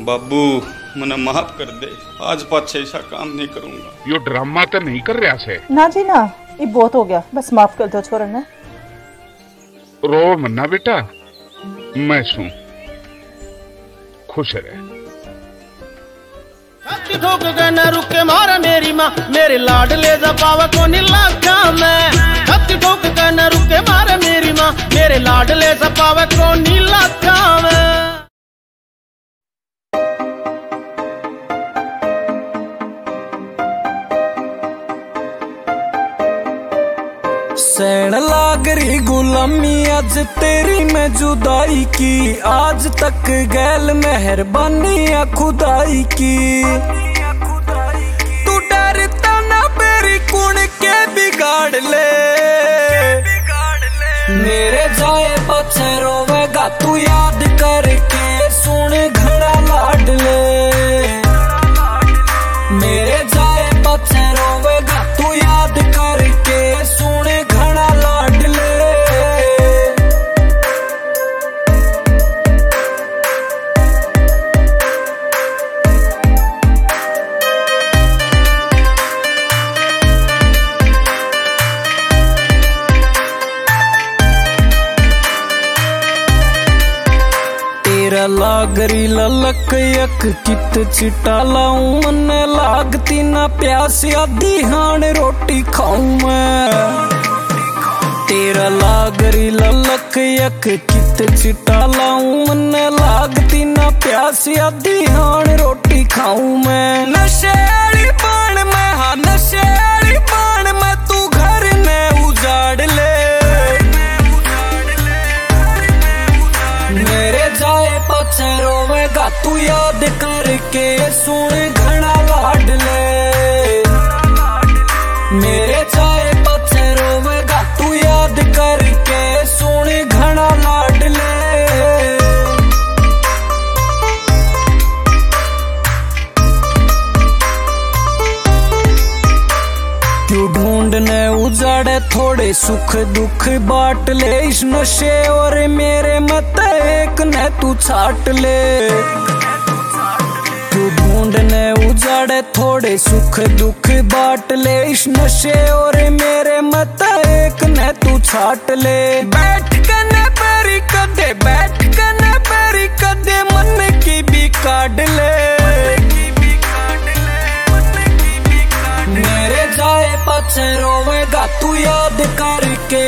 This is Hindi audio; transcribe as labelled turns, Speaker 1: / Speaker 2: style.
Speaker 1: बाबू मने माफ कर दे, आज पाछे ऐसा काम नहीं करूंगा।
Speaker 2: यो ड्रामा तो नहीं कर रहा से?
Speaker 3: ना जी ना, ये बहुत हो गया, बस माफ कर दो छोरा ने।
Speaker 2: रो मन्ना बेटा, मैं सू खुश रहे।
Speaker 4: ठोक के न रुके मारा मेरी माँ, मेरे लाडले जपावा को लाखा में। ठोक के न रुके मारा मेरी माँ, मेरे लाडले जपावा को लाखा में।
Speaker 5: सैन लागरी गुलामी आज तेरी मैं जुदाई की, आज तक गैल मेहरबानी या खुदाई की। तू डरता ना मेरी कुण के बिगाड़ ले, मेरे जाए बच्चे रोवेगा तू याद करके सुन घड़ा लाड ले। मेरे जाए बच्चे रोवेगा तू याद करके सुन घड़ा लाड ले। तेरा लागरी ललक यक कित चिटा लाऊं, मन्ने लागती ना प्यास आधी हाण रोटी खाऊं मैं। तेरा लागरी ललक यक कित चिटा लाऊं, मन्ने लागती ना प्यास आधी हाण रोटी खाऊं मैं। नशे वाली बाण में, हाँ नशे वाली बाण में तू घर ने उजाड़ ले। मेरे जाए पछे रोवेगा तू याद करके सुन घड़ा लाड ले। मेरे जाए पछे रोवेगा तू याद करके सुन घड़ा लाड ले। क्यों ढूंढने उजाड़े थोड़े सुख दुख बांट ले, इस नशे और मेरे मत एक ने तू छाट ले। क्यों ढूंढने उजाड़े थोड़े सुख दुख बांट ले, इस नशे और मेरे मत एक ने तू छाट ले। बैठ कने पैरी कदे, बैठ कने पैरी कदे मन की भी काट ले। मेरे जाए पछे रोवेगा तू याद करके